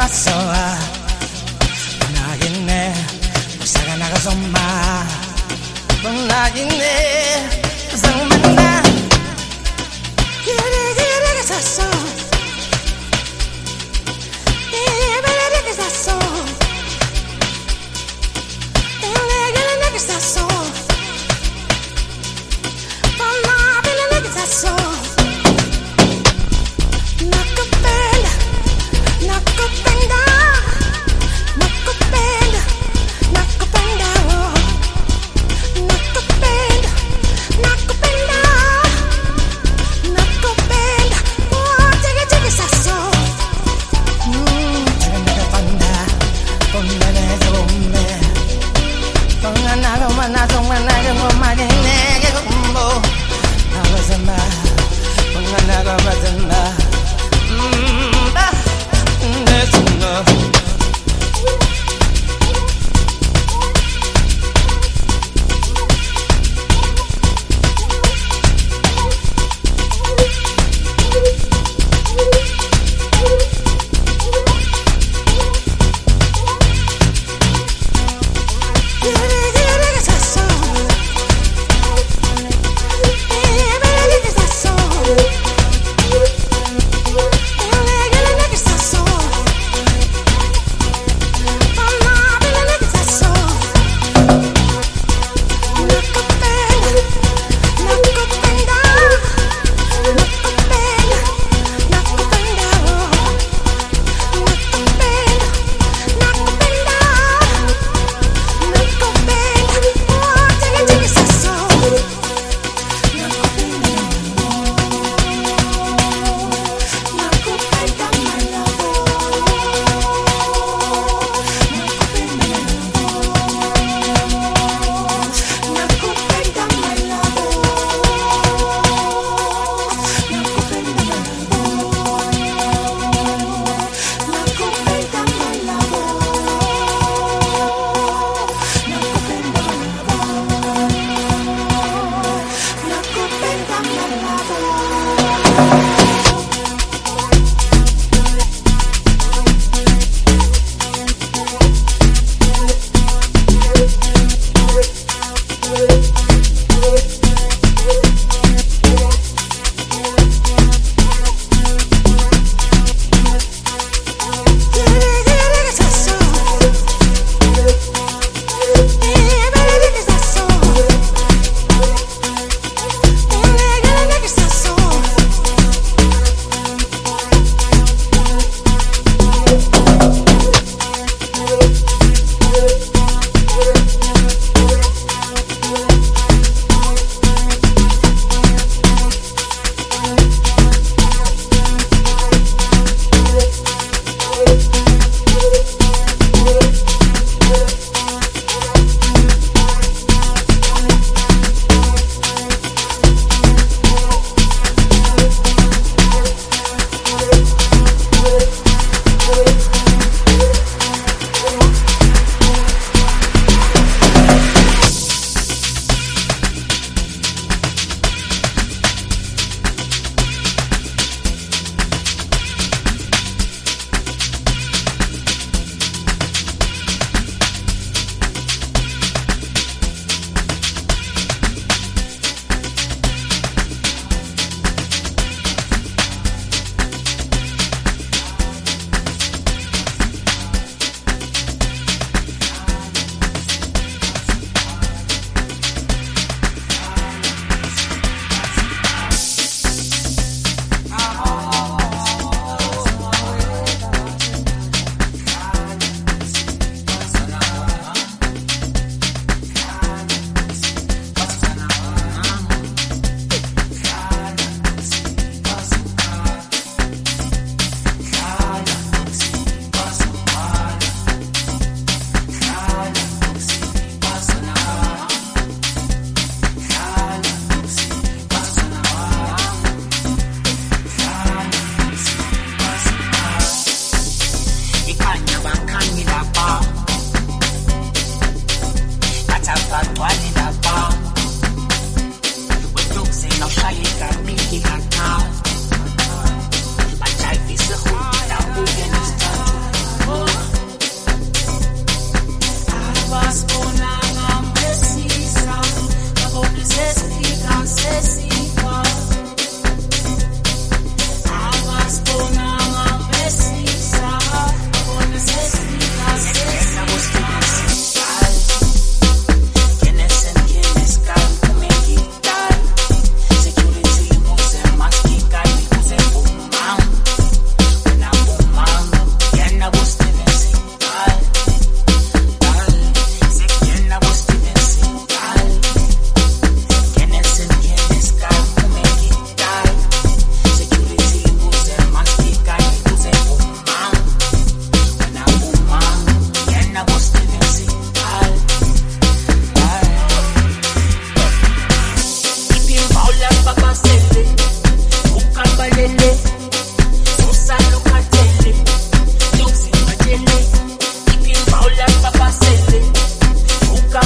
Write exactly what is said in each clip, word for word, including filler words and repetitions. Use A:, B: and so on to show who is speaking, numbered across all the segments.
A: masoa nagine saga naga somma nagine zamanda kire kire saso eh bere saso eh gele saso mama bele saso nakapenda nakapenda nakapenda nakapenda nakapenda nakapenda nakapenda oh jige jige saso mm nakapenda ponga na zombe ponga na goma na zombe na goma na nege kumbo awazamba ponga na goma zamba mm ah that's enough.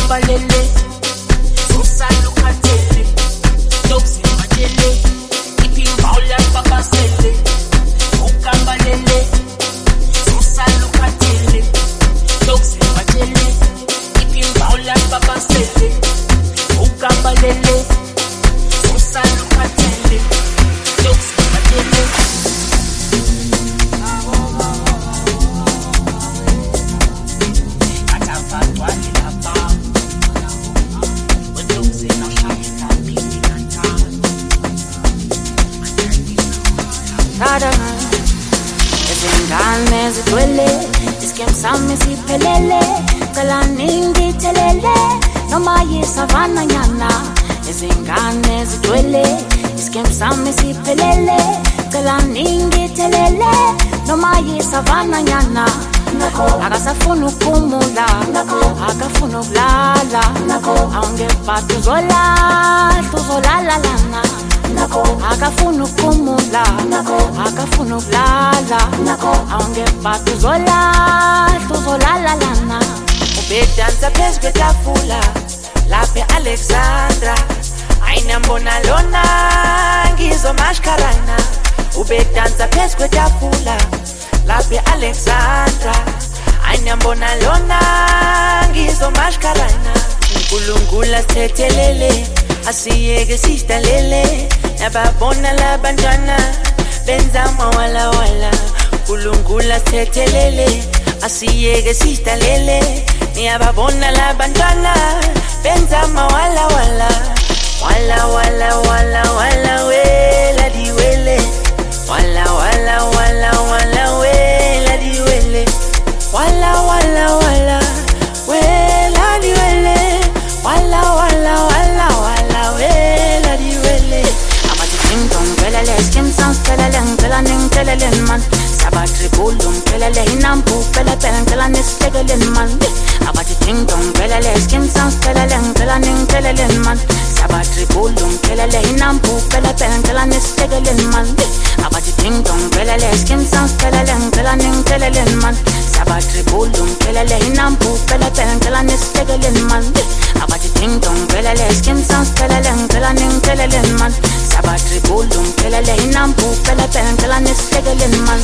B: ukambalele usalukhathele yokuzimbatele iphimbaula babasele ukambalele usalukhathele yokuzimbatele iphimbaula babasele ukambalele usalukhathele yokuzimbatele
C: Izingane zigcwele iskem sami siphelele cela ningithelele noma yisavana nyana izingane zigcwele iskem sami siphelele cela ningithelele noma yisavana nyana akasafuna ukumula akafuna ukulala awungephatha uzolala uzolala lana akafuna ukumula akafuna ukulala awungephatha uzolala uzolala lana ubedansa phezu kwetafula lapha e-Alexandra ayinambona lona ngizomashkarana ubedansa phezu kwetafula lapha e-Alexandra ayinambona lona ngizomashkarana uNkulunkulu asithethelele asiyeke sidalele nababona labantwana benza mawala wala uNkulunkulu asithethelele asiyeke sidalele niyababona labantwana benza mawala wala wala wala wala wala wela diwele wala wala wala wala wela diwele wala wala wala wela diwele wala wala wala wala wela diwele abati ting dong pelele skim sans pelele ngela ning pelele man sabatri bulum pelele hinampu pele pele ngela nistegele man abati ting dong pelele skim sans pelele ngela ning pelele man sabatri bulum pelele hinampu pele pele ngela nistegele man abati ting dong pelele skim sans pelele ngela ning pelele man sabatri bulum pelele hinampu pele pele ngela nistegele man abati ting dong pelele skim sans pelele ngela ning pelele man sabatri bulum pelele hinampu pele pele ngela nistegele man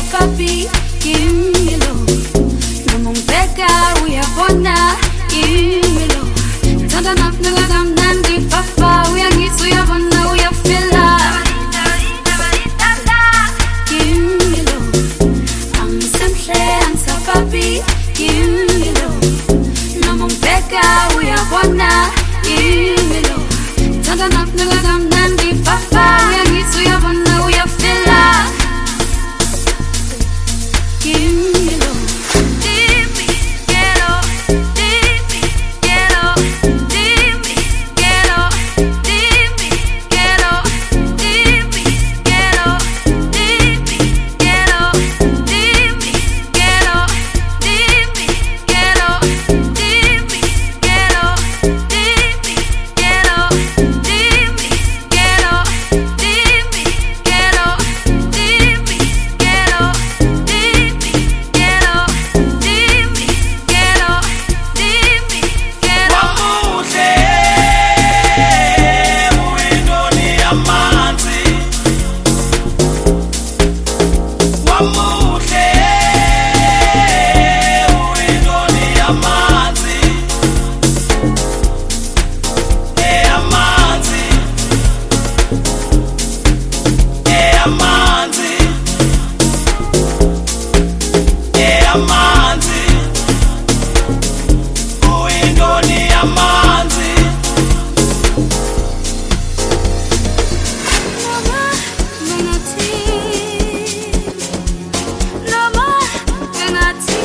D: papi, dímelo. No me pega, uyabona, dímelo. Tanda na na na nandi papa, uyangisi uyabona uyafela. Dímelo. I'm simple answer papi, dímelo. No me pega, uyabona, dímelo. Tanda na na na nandi papa, uyangisi uyabona uyafela. Dímelo. Dime, quiero, dime, quiero, dime, quiero, dime, quiero, dime, quiero, dime, quiero, dime, quiero, dime, quiero, dime, quiero, dime, quiero, dime, quiero, dime, quiero, dime, quiero, dime, quiero, dime, quiero, dime, quiero.
B: Wamuhle uindoni yamanzi. Wamuhle uindoni yamanzi. Eyamanzi. Eyamanzi. Eyamanzi. Uindoni yamanzi.
D: Noma, mengathi. Noma, mengathi.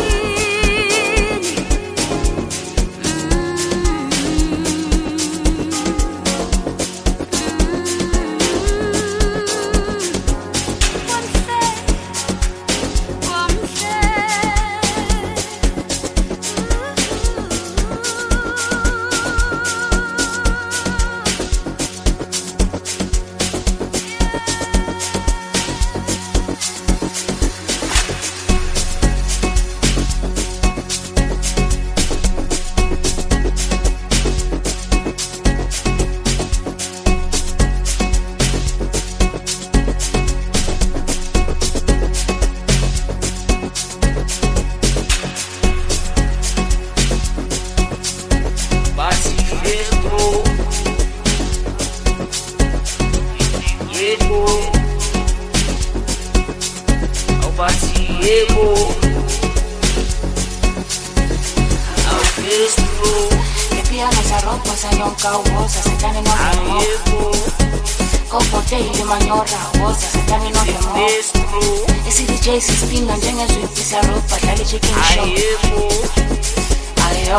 B: Basi Pedro, Diego, ao Basi Diego, ao Pedro,
C: Piano esa ropa, esa yonca wosa, se tani no
B: ao
C: remo.
B: Diego,
C: Kopote ili manyorra wosa, se tani no remo.
B: Pedro,
C: Esi D J si spinga njenge zwip esa ropa, dali chicken
B: ao
C: show.
B: Diego,
C: Ayo,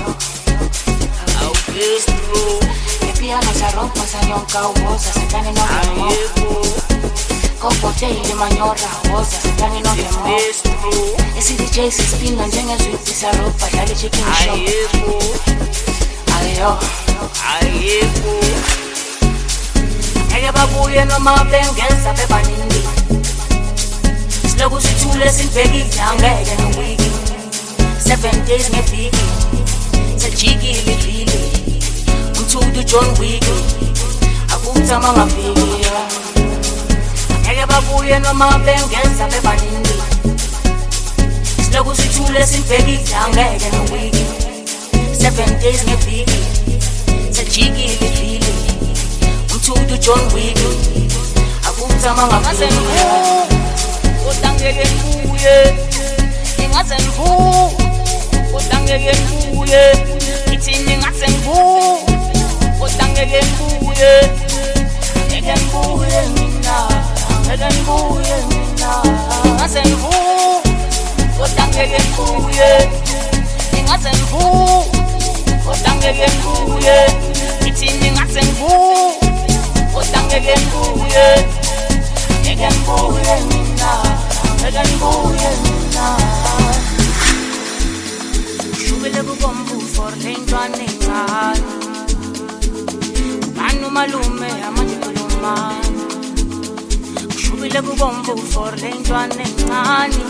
B: ao Pedro,
C: piano esa ropa, esa yonca wosa, se tani no
B: ao
C: remo.
B: Diego,
C: Kopote ili manyorra wosa, se tani no remo.
B: Pedro,
C: Esi D J si spinga njenge zwip esa ropa, dali chicken
B: ao
C: show.
B: Diego,
C: Ayo,
B: ao Diego.
C: ngeke babuye noma bengeza bebaningi. Siloku sithule sibhekile angeke nowiki. Seven days ngeviki, sejikile ivili. Umthudu John Wick, akuthama ngaviki. Ngeke babuye noma bengeza bebaningi. Siloku sithule sibhekile angeke nowiki. Seven days ngeviki, sejikile ivili. Umthudu John Wick, akuthama ngaviki.
B: Kodangeke ngibuye, ingaze ngibu. Kodangeke ngibuye, ngithi ingaze ngibu. Kodangeke ngibuye, ngeke ngibuye mina, ngeke ngibuye mina. Ingaze ngibu. Kodangeke ngibuye, ingaze ngibu. Kodangeke ngibuye, ngithi ingaze ngibu. Kodangeke ngibuye, ngeke ngibuye mina, ngeke ngibuye mina.
C: Shubile kubomvu for lentwane ngani. Manu malume amanje kulumani. Shubile kubomvu for lentwane ngani.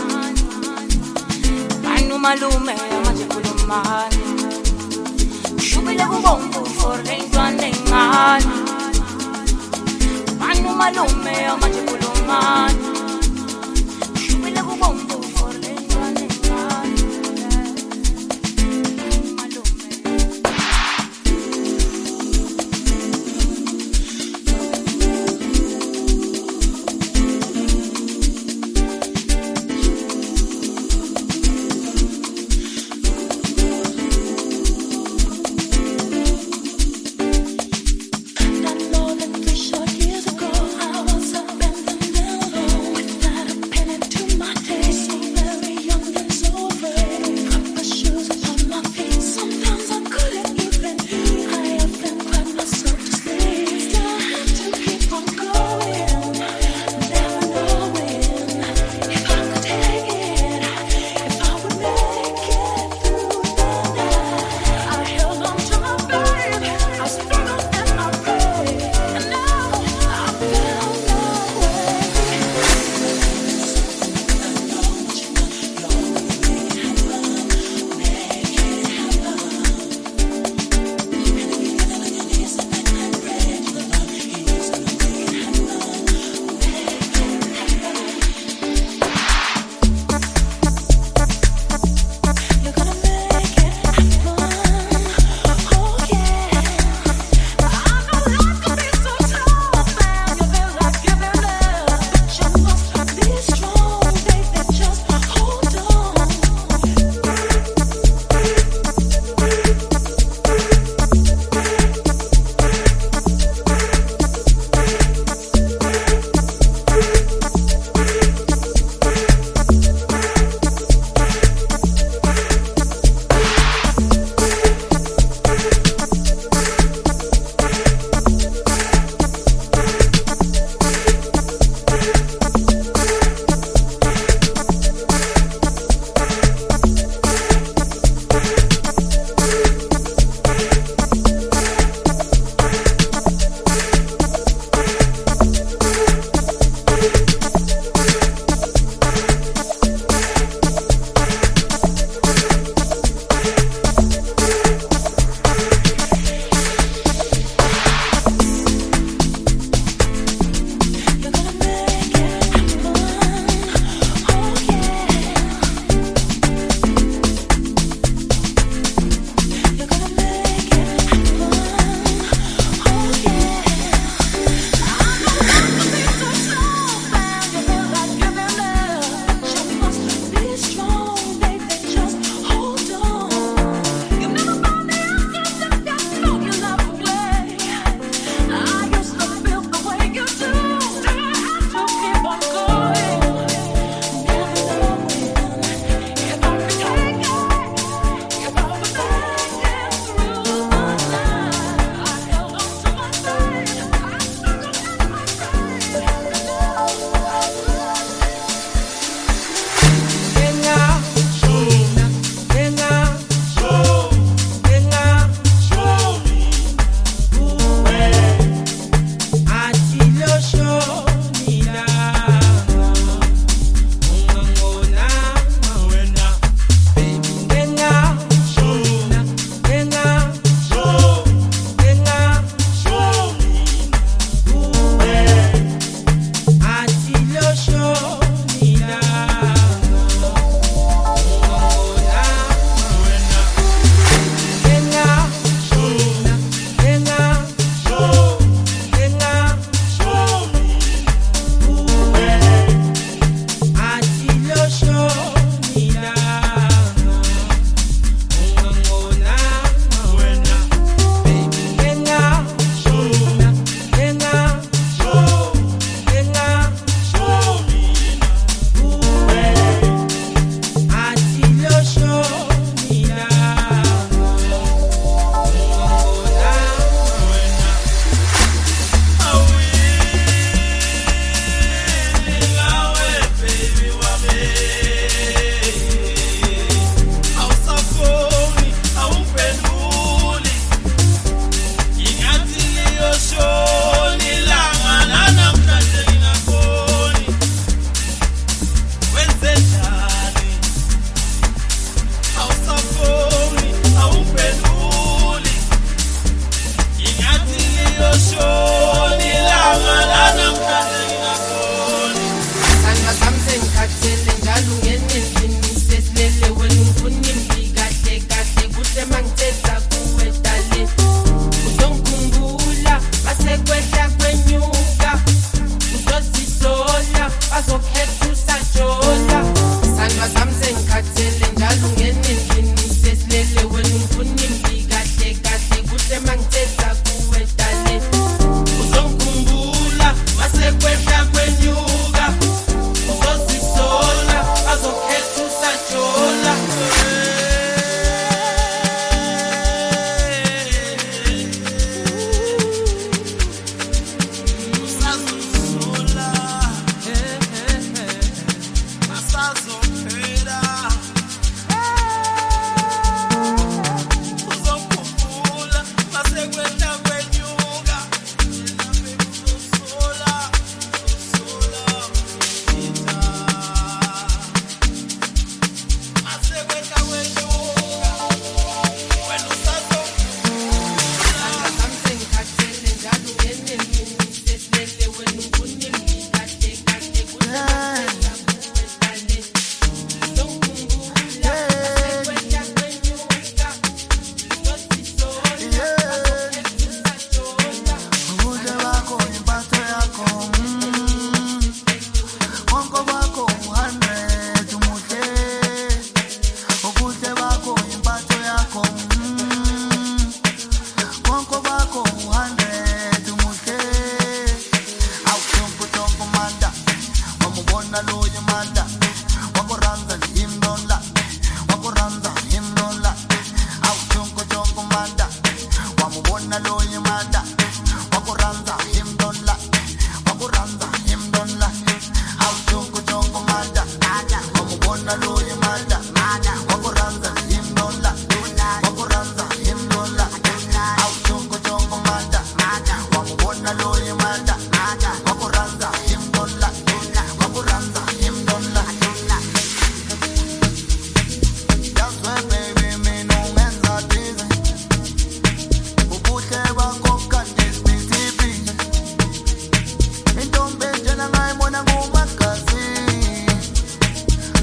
C: Manu malume amanje kulumani. Shubile kubomvu for lentwane ngani. Manu malume amanje kulumani. Shubile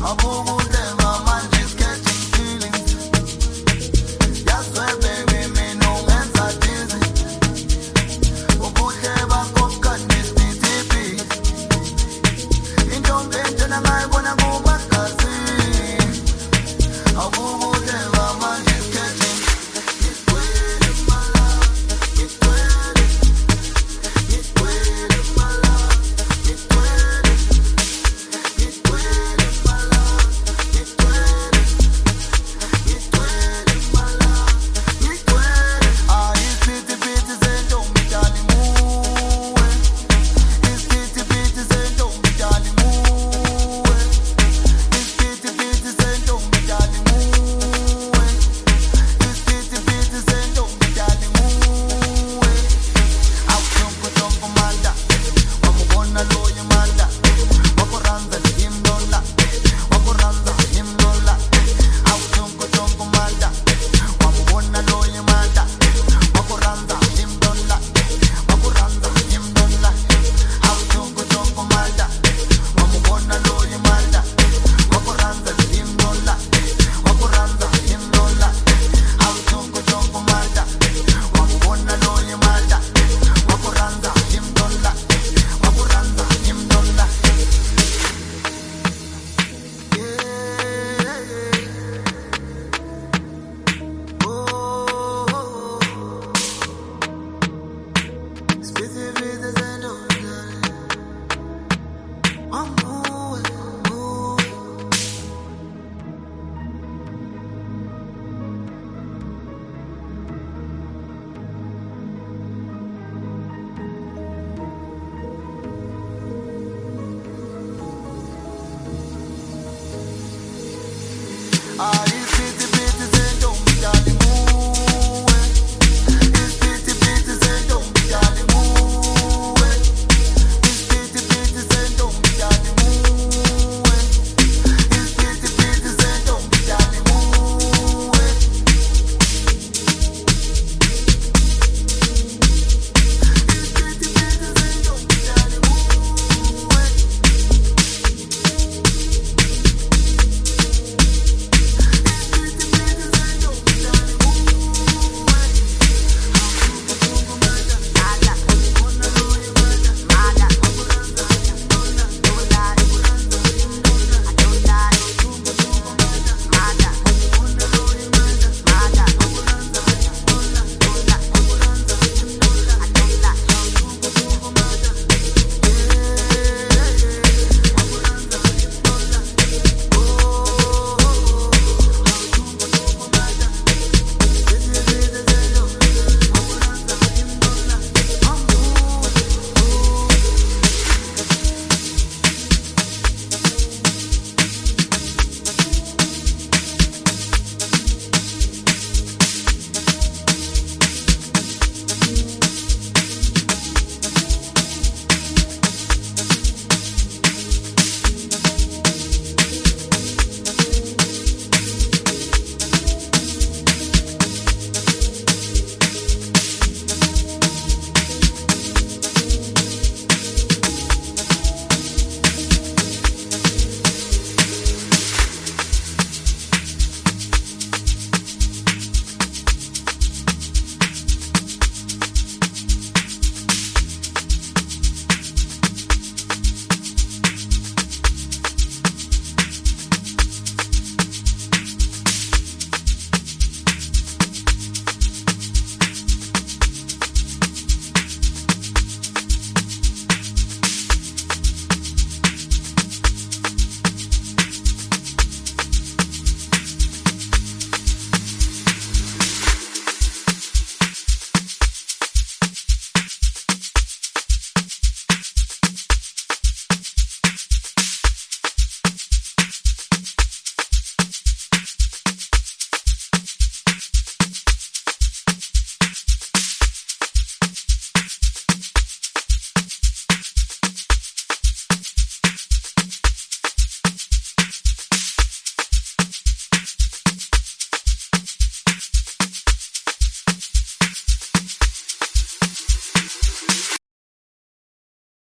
E: Amu